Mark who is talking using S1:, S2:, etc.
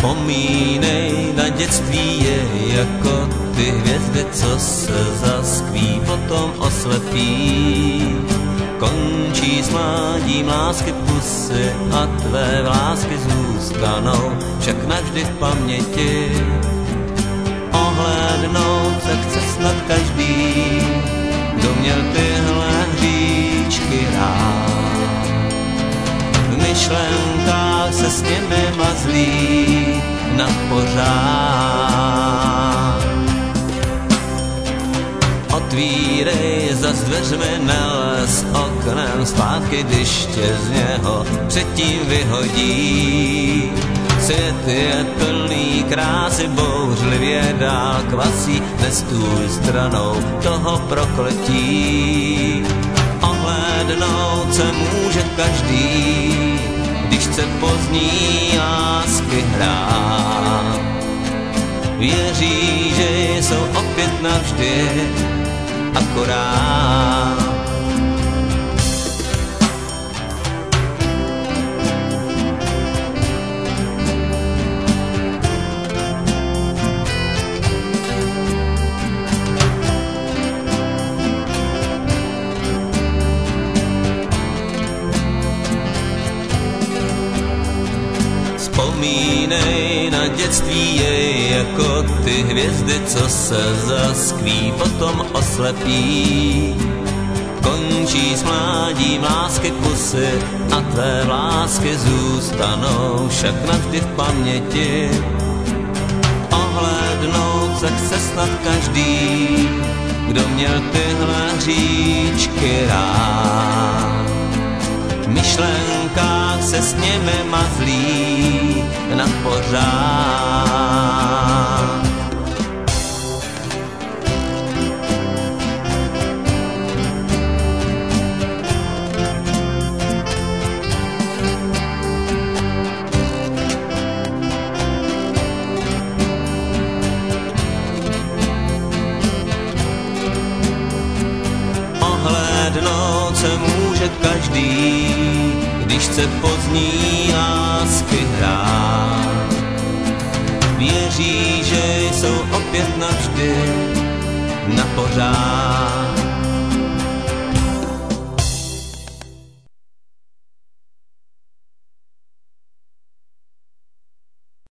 S1: Vzpomínej na dětství je jako ty hvězdy, co se zaskví, potom oslepí. Končí s mládím lásky pusy a tvé vlásky zůstanou však navždy v paměti. Ohlédnout se chce snad každý, kdo měl tyhle hříčky rád. V myšlenkách se s nimi mazlí na pořád. Otvírej zas dveřmi, nelez oknem zpátky, když tě z něho předtím vyhodí. Svět je plný krásy, bouřlivě dál kvasí, nestůj stranou toho prokletí. Ohlédnout se může každý, když chce pozdní lásky hrát. Věří, že jsou opět navždy akorát. Vzpomínej na dětství je jako ty hvězdy, co se zaskví, potom oslepí. Končí s mládím lásky pusy a tvé vlásky zůstanou však navždy v paměti. Ohlédnout se chce snad každý, kdo měl tyhle hříčky rád. V myšlenkách se s nimi mazlí na pořád. Ohlédnout se může každý, když chce pozdní lásky hrát. Věří, že jsou opět navždy na pořád.